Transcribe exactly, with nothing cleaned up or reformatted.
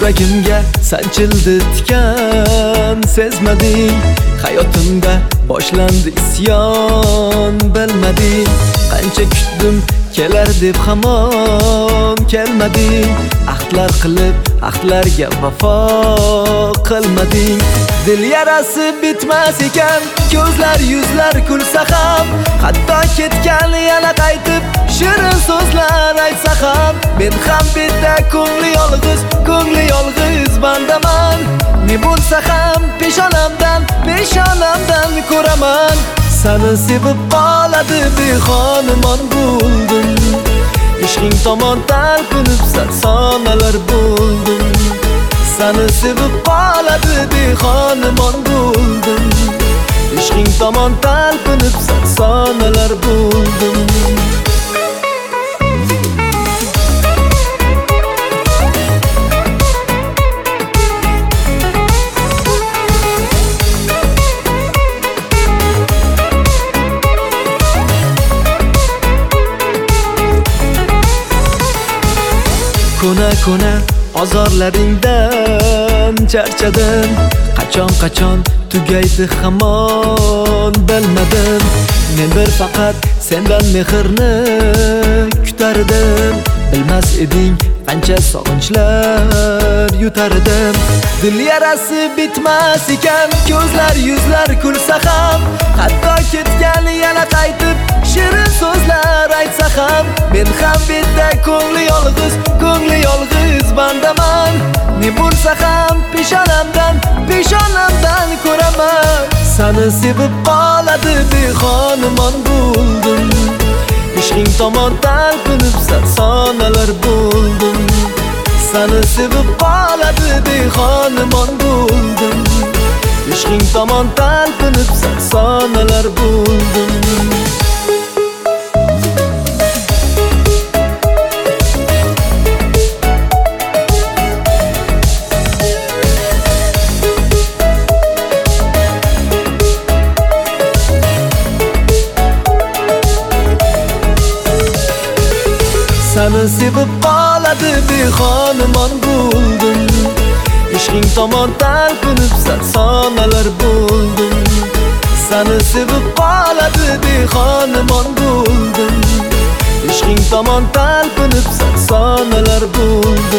Yuragimga sanchildi tikan, sezmading. Hayotimda boshlandi isyon, bilmading. Qancha kutdim kelar deb hamon kelmading. Ahdlar qilib ahdlarga vafo qilmading. Dil yarasi bitmas ekan, ko'zlar yuzlar kulsa ham, hatto ketgan yana qaytib shirin so'zlar aytsa ham, men ham bitta ko'ngli yolg'iz, ko'ngli yolg'iz bandaman. Ne bo'lsa ham peshonamdan, peshonamdan ko'raman. Seni sevib qoladi behonimon bo'ldim. Ishqing tomon talpinib sonalar bo'ldim. Seni sevib qoladi behonimon bo'ldim. Ishqing tomon talpinib sonalar bo'ldim. Kona kona azorlaringdan charchadim. Qachon qachon tugaydi hamon bilmadim. Men bir faqat sendan mehrni kutardim. Bilmas eding qancha sog'inchlar yutardim. Dil yarasi bitmas ekan, ko'zlar yuzlar kulsa ham, hatto ketgan yana qaytib shirin so'zlar aytsa ham, men ham bitta ko'ngli yolg'iz, ko'ngli yolg'iz bandaman. Ne bo'lsa ham peshonamdan, peshonamdan ko'raman. Seni sevib qoladi behonimon bo'ldim. Ishqing tomon talpinib sonalar bo'ldim. Seni sevib qoladi behonimon bo'ldim. Ishqing tomon talpinib sonalar bo'ldim. Seni sevib qoladi behonimon bo'ldim. Ishqing tomon talpinib sonalar bo'ldim. Seni sevib qoladi behonimon bo'ldim. Ishqing tomon talpinib sonalar bo'ldim.